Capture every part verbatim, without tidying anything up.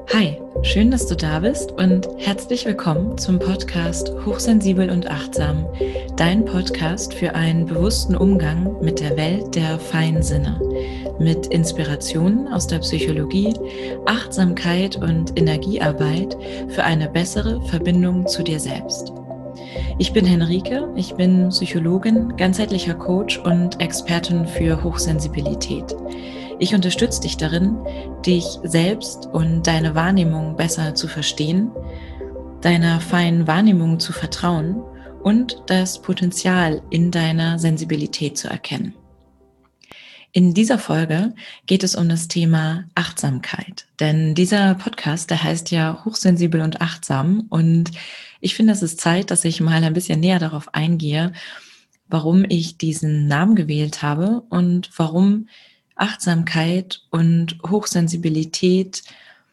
Hi, schön, dass du da bist und herzlich willkommen zum Podcast Hochsensibel und Achtsam, dein Podcast für einen bewussten Umgang mit der Welt der feinen Sinne, mit Inspirationen aus der Psychologie, Achtsamkeit und Energiearbeit für eine bessere Verbindung zu dir selbst. Ich bin Henrike, ich bin Psychologin, ganzheitlicher Coach und Expertin für Hochsensibilität. Ich unterstütze dich darin, dich selbst und deine Wahrnehmung besser zu verstehen, deiner feinen Wahrnehmung zu vertrauen und das Potenzial in deiner Sensibilität zu erkennen. In dieser Folge geht es um das Thema Achtsamkeit, denn dieser Podcast, der heißt ja Hochsensibel und Achtsam, und ich finde, es ist Zeit, dass ich mal ein bisschen näher darauf eingehe, warum ich diesen Namen gewählt habe und warum Achtsamkeit und Hochsensibilität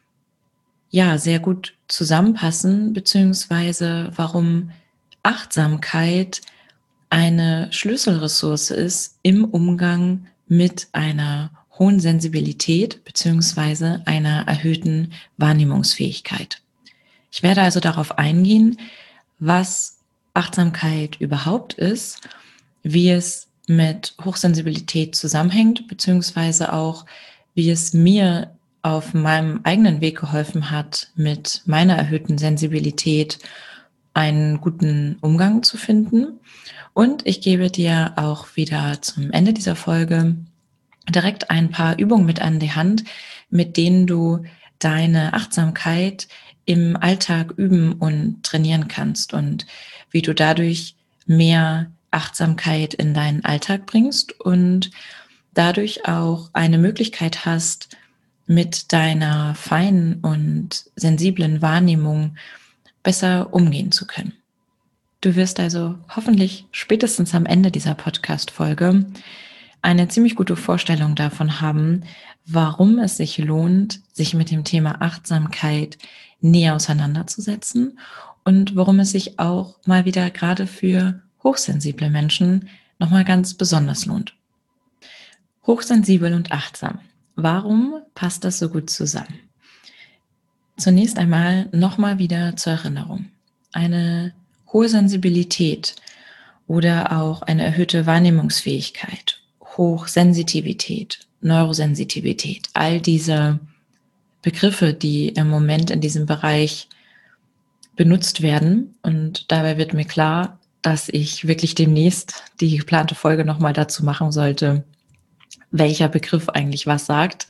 ja sehr gut zusammenpassen, beziehungsweise warum Achtsamkeit eine Schlüsselressource ist im Umgang mit einer hohen Sensibilität beziehungsweise einer erhöhten Wahrnehmungsfähigkeit. Ich werde also darauf eingehen, was Achtsamkeit überhaupt ist, wie es mit Hochsensibilität zusammenhängt, beziehungsweise auch, wie es mir auf meinem eigenen Weg geholfen hat, mit meiner erhöhten Sensibilität einen guten Umgang zu finden. Und ich gebe dir auch wieder zum Ende dieser Folge direkt ein paar Übungen mit an die Hand, mit denen du deine Achtsamkeit im Alltag üben und trainieren kannst und wie du dadurch mehr Achtsamkeit in deinen Alltag bringst und dadurch auch eine Möglichkeit hast, mit deiner feinen und sensiblen Wahrnehmung besser umgehen zu können. Du wirst also hoffentlich spätestens am Ende dieser Podcast-Folge eine ziemlich gute Vorstellung davon haben, warum es sich lohnt, sich mit dem Thema Achtsamkeit näher auseinanderzusetzen und warum es sich auch mal wieder gerade für hochsensible Menschen nochmal ganz besonders lohnt. Hochsensibel und achtsam. Warum passt das so gut zusammen? Zunächst einmal nochmal wieder zur Erinnerung. Eine hohe Sensibilität oder auch eine erhöhte Wahrnehmungsfähigkeit, Hochsensitivität, Neurosensitivität, all diese Begriffe, die im Moment in diesem Bereich benutzt werden. Und dabei wird mir klar, dass ich wirklich demnächst die geplante Folge nochmal dazu machen sollte, welcher Begriff eigentlich was sagt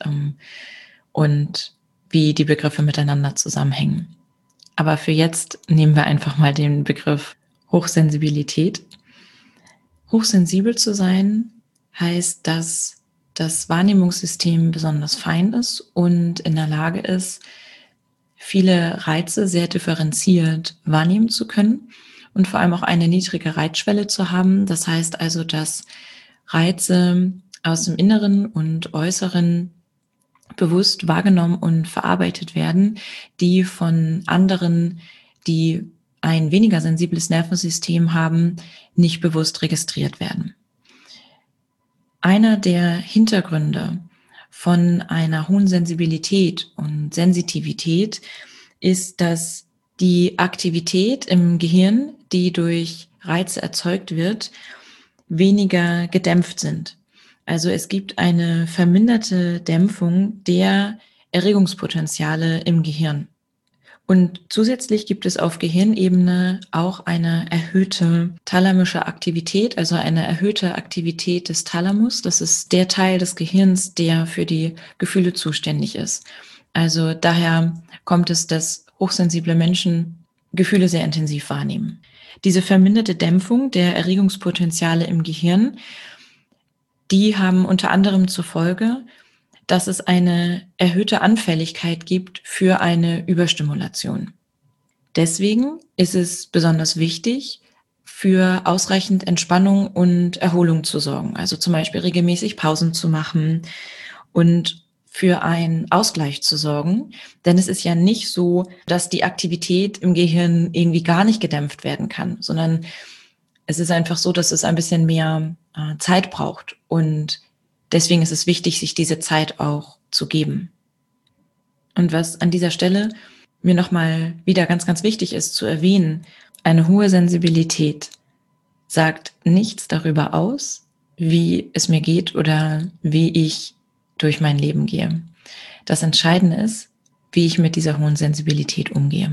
und wie die Begriffe miteinander zusammenhängen. Aber für jetzt nehmen wir einfach mal den Begriff Hochsensibilität. Hochsensibel zu sein heißt, dass das Wahrnehmungssystem besonders fein ist und in der Lage ist, viele Reize sehr differenziert wahrnehmen zu können und vor allem auch eine niedrige Reizschwelle zu haben. Das heißt also, dass Reize aus dem Inneren und Äußeren bewusst wahrgenommen und verarbeitet werden, die von anderen, die ein weniger sensibles Nervensystem haben, nicht bewusst registriert werden. Einer der Hintergründe von einer hohen Sensibilität und Sensitivität ist, dass die Aktivität im Gehirn, die durch Reize erzeugt wird, weniger gedämpft sind. Also es gibt eine verminderte Dämpfung der Erregungspotenziale im Gehirn. Und zusätzlich gibt es auf Gehirnebene auch eine erhöhte thalamische Aktivität, also eine erhöhte Aktivität des Thalamus. Das ist der Teil des Gehirns, der für die Gefühle zuständig ist. Also daher kommt es, dass hochsensible Menschen Gefühle sehr intensiv wahrnehmen. Diese verminderte Dämpfung der Erregungspotenziale im Gehirn, die haben unter anderem zur Folge, dass es eine erhöhte Anfälligkeit gibt für eine Überstimulation. Deswegen ist es besonders wichtig, für ausreichend Entspannung und Erholung zu sorgen. Also zum Beispiel regelmäßig Pausen zu machen und für einen Ausgleich zu sorgen. Denn es ist ja nicht so, dass die Aktivität im Gehirn irgendwie gar nicht gedämpft werden kann, sondern es ist einfach so, dass es ein bisschen mehr äh, Zeit braucht. Und deswegen ist es wichtig, sich diese Zeit auch zu geben. Und was an dieser Stelle mir nochmal wieder ganz, ganz wichtig ist zu erwähnen, eine hohe Sensibilität sagt nichts darüber aus, wie es mir geht oder wie ich durch mein Leben gehe. Das Entscheidende ist, wie ich mit dieser hohen Sensibilität umgehe.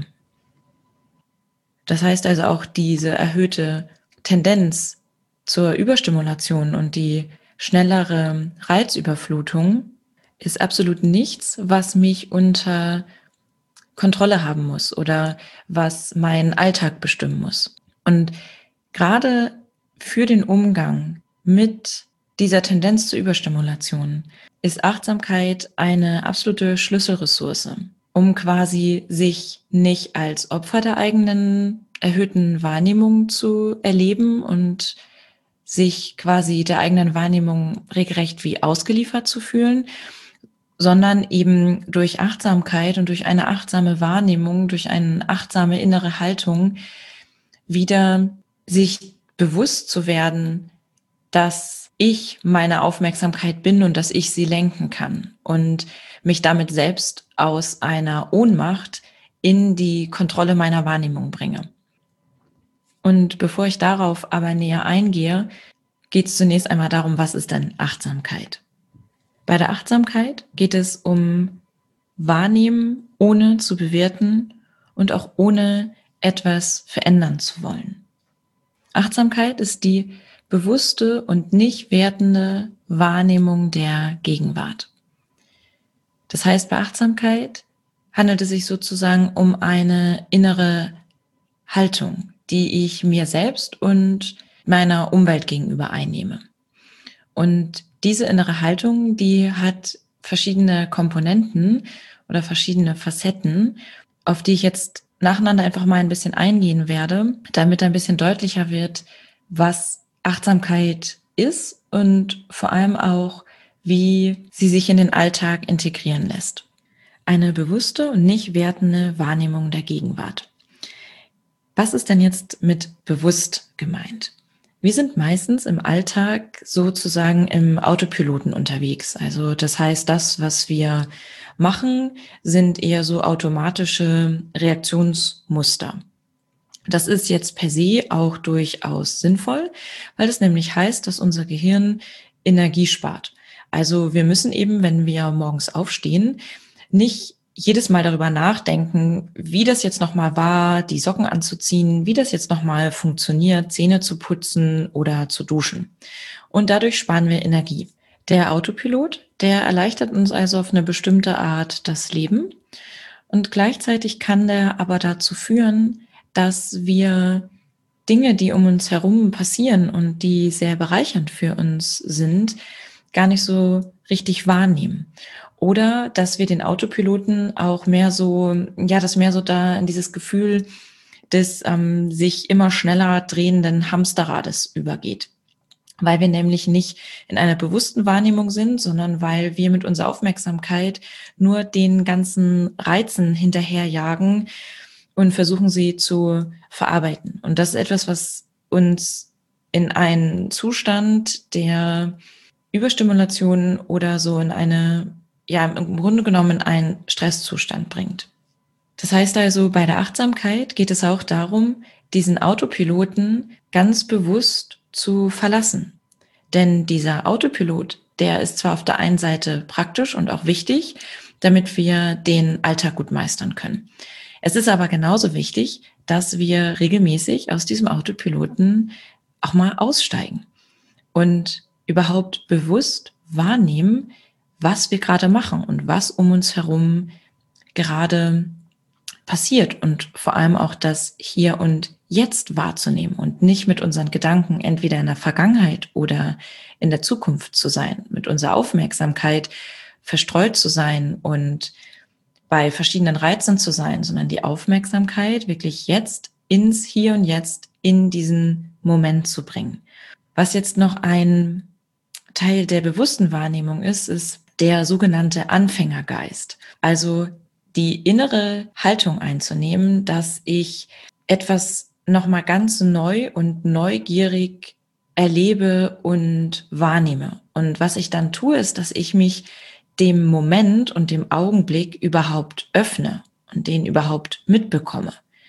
Das heißt also auch diese erhöhte Tendenz zur Überstimulation und die schnellere Reizüberflutung ist absolut nichts, was mich unter Kontrolle haben muss oder was meinen Alltag bestimmen muss. Und gerade für den Umgang mit dieser Tendenz zur Überstimulation ist Achtsamkeit eine absolute Schlüsselressource, um quasi sich nicht als Opfer der eigenen erhöhten Wahrnehmung zu erleben und sich quasi der eigenen Wahrnehmung regelrecht wie ausgeliefert zu fühlen, sondern eben durch Achtsamkeit und durch eine achtsame Wahrnehmung, durch eine achtsame innere Haltung wieder sich bewusst zu werden, dass ich meine Aufmerksamkeit bin und dass ich sie lenken kann und mich damit selbst aus einer Ohnmacht in die Kontrolle meiner Wahrnehmung bringe. Und bevor ich darauf aber näher eingehe, geht es zunächst einmal darum, was ist denn Achtsamkeit? Bei der Achtsamkeit geht es um Wahrnehmen, ohne zu bewerten und auch ohne etwas verändern zu wollen. Achtsamkeit ist die bewusste und nicht wertende Wahrnehmung der Gegenwart. Das heißt, bei Achtsamkeit handelt es sich sozusagen um eine innere Haltung, die ich mir selbst und meiner Umwelt gegenüber einnehme. Und diese innere Haltung, die hat verschiedene Komponenten oder verschiedene Facetten, auf die ich jetzt nacheinander einfach mal ein bisschen eingehen werde, damit ein bisschen deutlicher wird, was Achtsamkeit ist und vor allem auch, wie sie sich in den Alltag integrieren lässt. Eine bewusste und nicht wertende Wahrnehmung der Gegenwart. Was ist denn jetzt mit bewusst gemeint? Wir sind meistens im Alltag sozusagen im Autopiloten unterwegs. Also das heißt, das, was wir machen, sind eher so automatische Reaktionsmuster. Das ist jetzt per se auch durchaus sinnvoll, weil das nämlich heißt, dass unser Gehirn Energie spart. Also wir müssen eben, wenn wir morgens aufstehen, nicht jedes Mal darüber nachdenken, wie das jetzt nochmal war, die Socken anzuziehen, wie das jetzt nochmal funktioniert, Zähne zu putzen oder zu duschen. Und dadurch sparen wir Energie. Der Autopilot, der erleichtert uns also auf eine bestimmte Art das Leben. Und gleichzeitig kann der aber dazu führen, dass wir Dinge, die um uns herum passieren und die sehr bereichernd für uns sind, gar nicht so richtig wahrnehmen. Oder dass wir den Autopiloten auch mehr so, ja, das mehr so da in dieses Gefühl des ähm, sich immer schneller drehenden Hamsterrades übergeht. Weil wir nämlich nicht in einer bewussten Wahrnehmung sind, sondern weil wir mit unserer Aufmerksamkeit nur den ganzen Reizen hinterherjagen und versuchen, sie zu verarbeiten. Und das ist etwas, was uns in einen Zustand der Überstimulation oder so in eine, ja, im Grunde genommen einen Stresszustand bringt. Das heißt also, bei der Achtsamkeit geht es auch darum, diesen Autopiloten ganz bewusst zu verlassen. Denn dieser Autopilot, der ist zwar auf der einen Seite praktisch und auch wichtig, damit wir den Alltag gut meistern können. Es ist aber genauso wichtig, dass wir regelmäßig aus diesem Autopiloten auch mal aussteigen und überhaupt bewusst wahrnehmen, was wir gerade machen und was um uns herum gerade passiert und vor allem auch das Hier und Jetzt wahrzunehmen und nicht mit unseren Gedanken entweder in der Vergangenheit oder in der Zukunft zu sein, mit unserer Aufmerksamkeit verstreut zu sein und bei verschiedenen Reizen zu sein, sondern die Aufmerksamkeit wirklich jetzt ins Hier und Jetzt in diesen Moment zu bringen. Was jetzt noch ein Teil der bewussten Wahrnehmung ist, ist der sogenannte Anfängergeist. Also die innere Haltung einzunehmen, dass ich etwas nochmal ganz neu und neugierig erlebe und wahrnehme. Und was ich dann tue, ist, dass ich mich dem Moment und dem Augenblick überhaupt öffne und den überhaupt mitbekomme.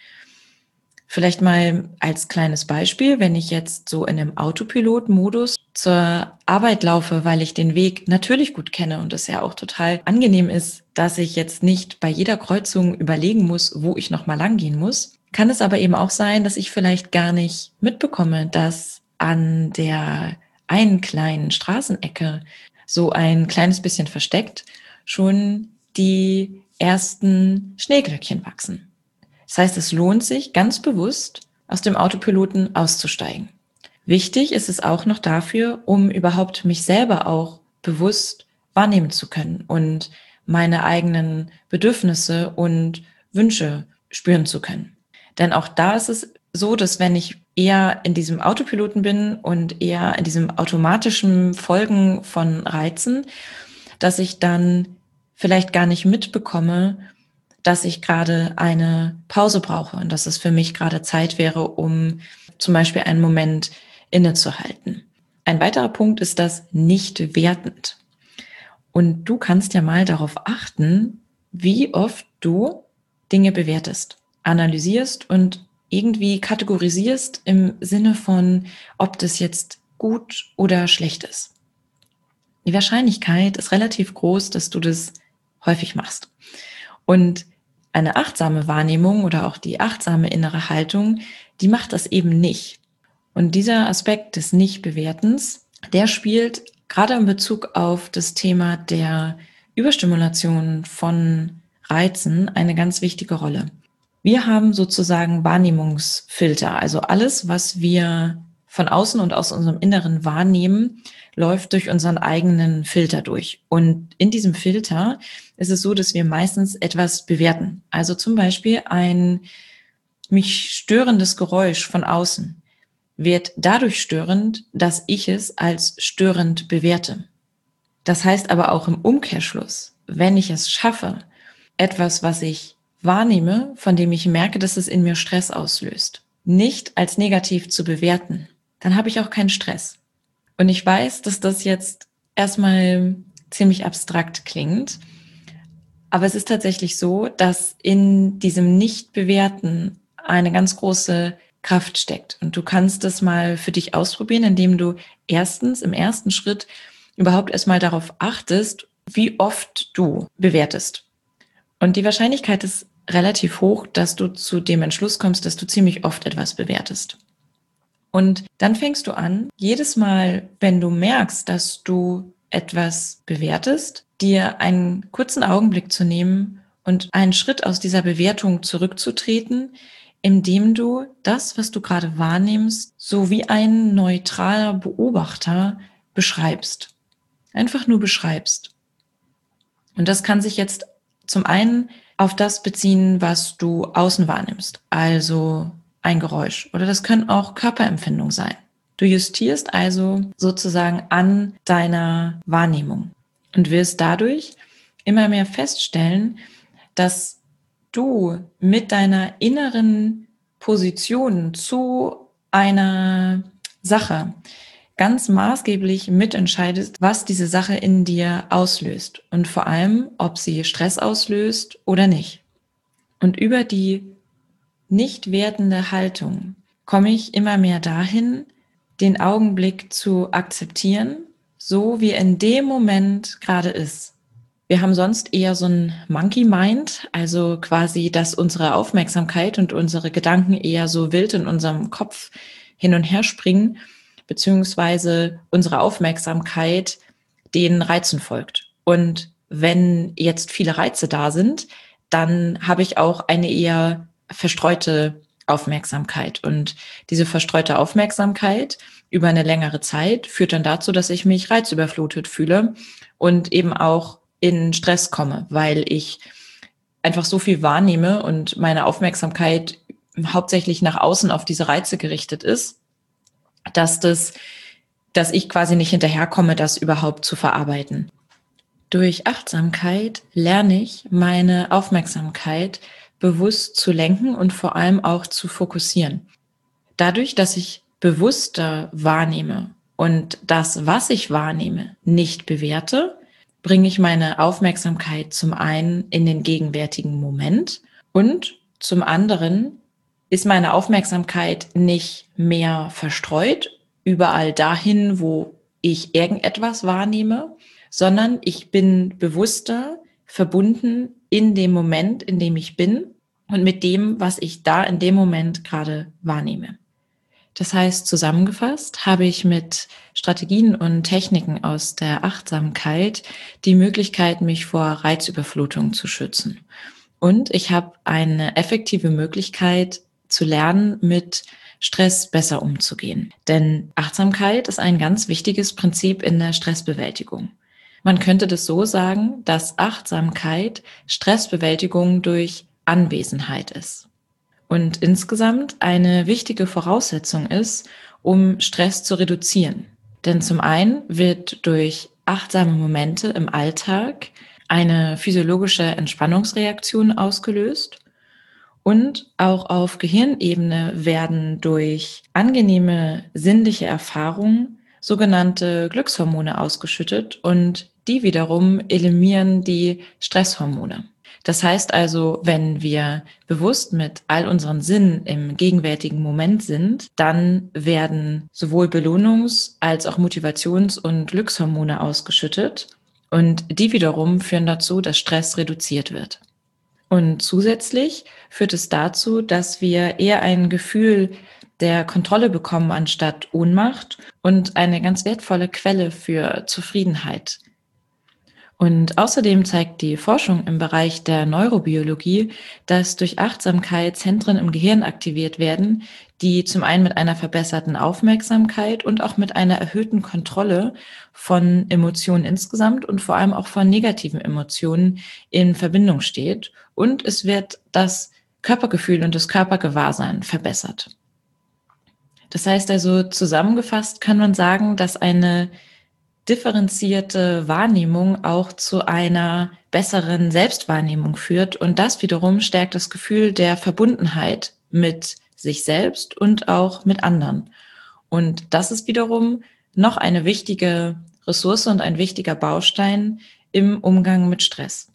Vielleicht mal als kleines Beispiel, wenn ich jetzt so in einem Autopilot-Modus zur Arbeit laufe, weil ich den Weg natürlich gut kenne und es ja auch total angenehm ist, dass ich jetzt nicht bei jeder Kreuzung überlegen muss, wo ich nochmal lang gehen muss, kann es aber eben auch sein, dass ich vielleicht gar nicht mitbekomme, dass an der einen kleinen Straßenecke so ein kleines bisschen versteckt schon die ersten Schneeglöckchen wachsen. Das heißt, es lohnt sich ganz bewusst, aus dem Autopiloten auszusteigen. Wichtig ist es auch noch dafür, um überhaupt mich selber auch bewusst wahrnehmen zu können und meine eigenen Bedürfnisse und Wünsche spüren zu können. Denn auch da ist es so, dass wenn ich eher in diesem Autopiloten bin und eher in diesem automatischen Folgen von Reizen, dass ich dann vielleicht gar nicht mitbekomme, dass ich gerade eine Pause brauche und dass es für mich gerade Zeit wäre, um zum Beispiel einen Moment innezuhalten. Ein weiterer Punkt ist das nicht wertend. Und du kannst ja mal darauf achten, wie oft du Dinge bewertest, analysierst und irgendwie kategorisierst im Sinne von, ob das jetzt gut oder schlecht ist. Die Wahrscheinlichkeit ist relativ groß, dass du das häufig machst. Und eine achtsame Wahrnehmung oder auch die achtsame innere Haltung, die macht das eben nicht. Und dieser Aspekt des Nicht-Bewertens, der spielt gerade in Bezug auf das Thema der Überstimulation von Reizen eine ganz wichtige Rolle. Wir haben sozusagen Wahrnehmungsfilter, also alles, was wir von außen und aus unserem Inneren wahrnehmen, läuft durch unseren eigenen Filter durch. Und in diesem Filter ist es so, dass wir meistens etwas bewerten. Also zum Beispiel ein mich störendes Geräusch von außen wird dadurch störend, dass ich es als störend bewerte. Das heißt aber auch im Umkehrschluss, wenn ich es schaffe, etwas, was ich wahrnehme, von dem ich merke, dass es in mir Stress auslöst, nicht als negativ zu bewerten, dann habe ich auch keinen Stress. Und ich weiß, dass das jetzt erstmal ziemlich abstrakt klingt, aber es ist tatsächlich so, dass in diesem Nicht-Bewerten eine ganz große Kraft steckt. Und du kannst das mal für dich ausprobieren, indem du erstens im ersten Schritt überhaupt erstmal darauf achtest, wie oft du bewertest. Und die Wahrscheinlichkeit ist relativ hoch, dass du zu dem Entschluss kommst, dass du ziemlich oft etwas bewertest. Und dann fängst du an, jedes Mal, wenn du merkst, dass du etwas bewertest, dir einen kurzen Augenblick zu nehmen und einen Schritt aus dieser Bewertung zurückzutreten, indem du das, was du gerade wahrnimmst, so wie ein neutraler Beobachter beschreibst. Einfach nur beschreibst. Und das kann sich jetzt zum einen auf das beziehen, was du außen wahrnimmst, also ein Geräusch. Oder das können auch Körperempfindungen sein. Du justierst also sozusagen an deiner Wahrnehmung und wirst dadurch immer mehr feststellen, dass du mit deiner inneren Position zu einer Sache ganz maßgeblich mitentscheidest, was diese Sache in dir auslöst und vor allem, ob sie Stress auslöst oder nicht. Und über die nicht wertende Haltung komme ich immer mehr dahin, den Augenblick zu akzeptieren, so wie er in dem Moment gerade ist. Wir haben sonst eher so ein Monkey Mind, also quasi, dass unsere Aufmerksamkeit und unsere Gedanken eher so wild in unserem Kopf hin und her springen, beziehungsweise unsere Aufmerksamkeit den Reizen folgt. Und wenn jetzt viele Reize da sind, dann habe ich auch eine eher verstreute Aufmerksamkeit. Und diese verstreute Aufmerksamkeit über eine längere Zeit führt dann dazu, dass ich mich reizüberflutet fühle und eben auch in Stress komme, weil ich einfach so viel wahrnehme und meine Aufmerksamkeit hauptsächlich nach außen auf diese Reize gerichtet ist, dass das, dass ich quasi nicht hinterherkomme, das überhaupt zu verarbeiten. Durch Achtsamkeit lerne ich, meine Aufmerksamkeit bewusst zu lenken und vor allem auch zu fokussieren. Dadurch, dass ich bewusster wahrnehme und das, was ich wahrnehme, nicht bewerte, bringe ich meine Aufmerksamkeit zum einen in den gegenwärtigen Moment und zum anderen ist meine Aufmerksamkeit nicht mehr verstreut überall dahin, wo ich irgendetwas wahrnehme, sondern ich bin bewusster verbunden in dem Moment, in dem ich bin und mit dem, was ich da in dem Moment gerade wahrnehme. Das heißt, zusammengefasst habe ich mit Strategien und Techniken aus der Achtsamkeit die Möglichkeit, mich vor Reizüberflutung zu schützen. Und ich habe eine effektive Möglichkeit zu lernen, mit Stress besser umzugehen. Denn Achtsamkeit ist ein ganz wichtiges Prinzip in der Stressbewältigung. Man könnte das so sagen, dass Achtsamkeit Stressbewältigung durch Anwesenheit ist. Und insgesamt eine wichtige Voraussetzung ist, um Stress zu reduzieren. Denn zum einen wird durch achtsame Momente im Alltag eine physiologische Entspannungsreaktion ausgelöst und auch auf Gehirnebene werden durch angenehme sinnliche Erfahrungen sogenannte Glückshormone ausgeschüttet und die wiederum eliminieren die Stresshormone. Das heißt also, wenn wir bewusst mit all unseren Sinnen im gegenwärtigen Moment sind, dann werden sowohl Belohnungs- als auch Motivations- und Glückshormone ausgeschüttet und die wiederum führen dazu, dass Stress reduziert wird. Und zusätzlich führt es dazu, dass wir eher ein Gefühl der Kontrolle bekommen anstatt Ohnmacht und eine ganz wertvolle Quelle für Zufriedenheit. Und außerdem zeigt die Forschung im Bereich der Neurobiologie, dass durch Achtsamkeit Zentren im Gehirn aktiviert werden, die zum einen mit einer verbesserten Aufmerksamkeit und auch mit einer erhöhten Kontrolle von Emotionen insgesamt und vor allem auch von negativen Emotionen in Verbindung steht. Und es wird das Körpergefühl und das Körpergewahrsein verbessert. Das heißt also, zusammengefasst kann man sagen, dass eine differenzierte Wahrnehmung auch zu einer besseren Selbstwahrnehmung führt und das wiederum stärkt das Gefühl der Verbundenheit mit sich selbst und auch mit anderen. Und das ist wiederum noch eine wichtige Ressource und ein wichtiger Baustein im Umgang mit Stress.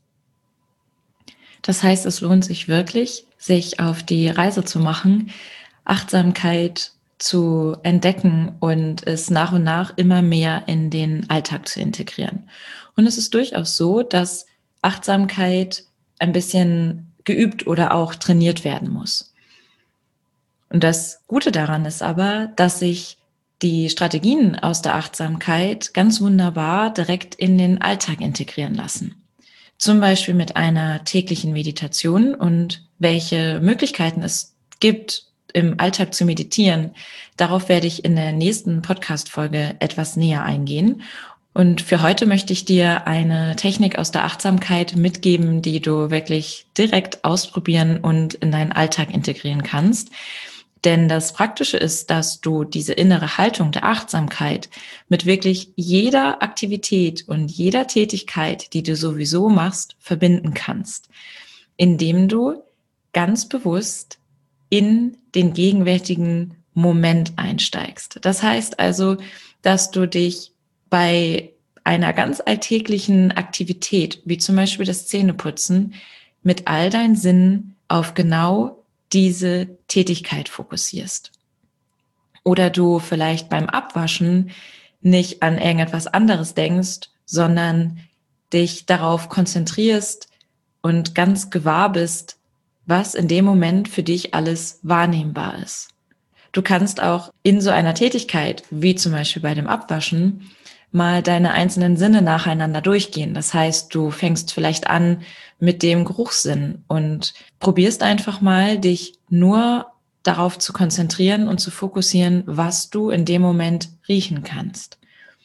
Das heißt, es lohnt sich wirklich, sich auf die Reise zu machen, Achtsamkeit zu entdecken und es nach und nach immer mehr in den Alltag zu integrieren. Und es ist durchaus so, dass Achtsamkeit ein bisschen geübt oder auch trainiert werden muss. Und das Gute daran ist aber, dass sich die Strategien aus der Achtsamkeit ganz wunderbar direkt in den Alltag integrieren lassen. Zum Beispiel mit einer täglichen Meditation und welche Möglichkeiten es gibt, im Alltag zu meditieren. Darauf werde ich in der nächsten Podcast-Folge etwas näher eingehen. Und für heute möchte ich dir eine Technik aus der Achtsamkeit mitgeben, die du wirklich direkt ausprobieren und in deinen Alltag integrieren kannst. Denn das Praktische ist, dass du diese innere Haltung der Achtsamkeit mit wirklich jeder Aktivität und jeder Tätigkeit, die du sowieso machst, verbinden kannst, indem du ganz bewusst in den gegenwärtigen Moment einsteigst. Das heißt also, dass du dich bei einer ganz alltäglichen Aktivität, wie zum Beispiel das Zähneputzen, mit all deinen Sinnen auf genau diese Tätigkeit fokussierst. Oder du vielleicht beim Abwaschen nicht an irgendetwas anderes denkst, sondern dich darauf konzentrierst und ganz gewahr bist, was in dem Moment für dich alles wahrnehmbar ist. Du kannst auch in so einer Tätigkeit, wie zum Beispiel bei dem Abwaschen, mal deine einzelnen Sinne nacheinander durchgehen. Das heißt, du fängst vielleicht an mit dem Geruchssinn und probierst einfach mal, dich nur darauf zu konzentrieren und zu fokussieren, was du in dem Moment riechen kannst.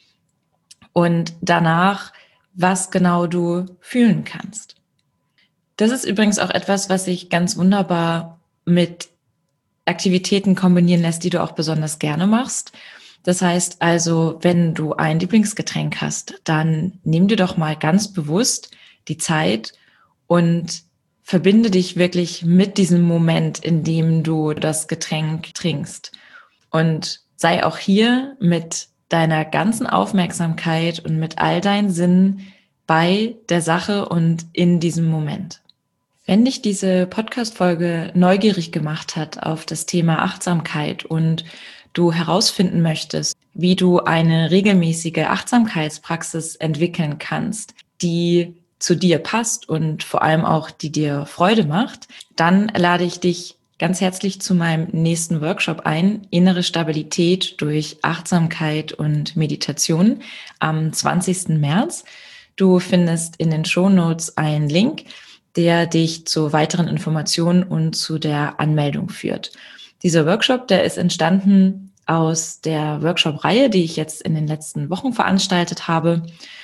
Und danach, was genau du fühlen kannst. Das ist übrigens auch etwas, was sich ganz wunderbar mit Aktivitäten kombinieren lässt, die du auch besonders gerne machst. Das heißt also, wenn du ein Lieblingsgetränk hast, dann nimm dir doch mal ganz bewusst die Zeit und verbinde dich wirklich mit diesem Moment, in dem du das Getränk trinkst. Und sei auch hier mit deiner ganzen Aufmerksamkeit und mit all deinen Sinnen bei der Sache und in diesem Moment. Wenn dich diese Podcast-Folge neugierig gemacht hat auf das Thema Achtsamkeit und du herausfinden möchtest, wie du eine regelmäßige Achtsamkeitspraxis entwickeln kannst, die zu dir passt und vor allem auch die dir Freude macht, dann lade ich dich ganz herzlich zu meinem nächsten Workshop ein, Innere Stabilität durch Achtsamkeit und Meditation am zwanzigsten März. Du findest in den Shownotes einen Link, der dich zu weiteren Informationen und zu der Anmeldung führt. Dieser Workshop, der ist entstanden aus der Workshop-Reihe, die ich jetzt in den letzten Wochen veranstaltet habe.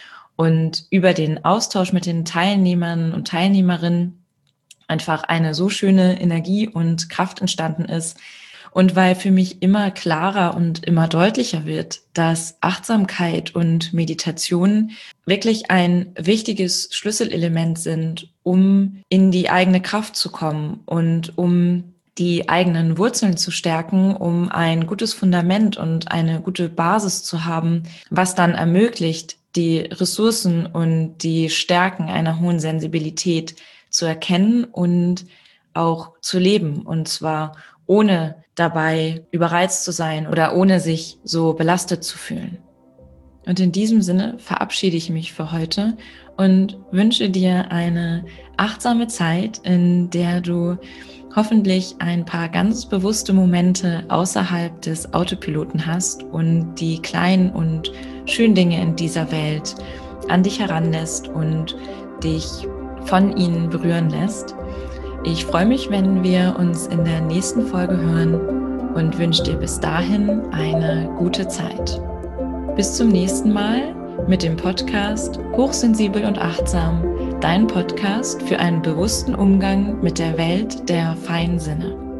Und über den Austausch mit den Teilnehmern und Teilnehmerinnen einfach eine so schöne Energie und Kraft entstanden ist. Und weil für mich immer klarer und immer deutlicher wird, dass Achtsamkeit und Meditation wirklich ein wichtiges Schlüsselelement sind, um in die eigene Kraft zu kommen und um die eigenen Wurzeln zu stärken, um ein gutes Fundament und eine gute Basis zu haben, was dann ermöglicht, die Ressourcen und die Stärken einer hohen Sensibilität zu erkennen und auch zu leben. Und zwar ohne dabei überreizt zu sein oder ohne sich so belastet zu fühlen. Und in diesem Sinne verabschiede ich mich für heute und wünsche dir eine achtsame Zeit, in der du hoffentlich ein paar ganz bewusste Momente außerhalb des Autopiloten hast und die kleinen und schönen Dinge in dieser Welt an dich heranlässt und dich von ihnen berühren lässt. Ich freue mich, wenn wir uns in der nächsten Folge hören und wünsche dir bis dahin eine gute Zeit. Bis zum nächsten Mal mit dem Podcast Hochsensibel und Achtsam, dein Podcast für einen bewussten Umgang mit der Welt der feinen Sinne.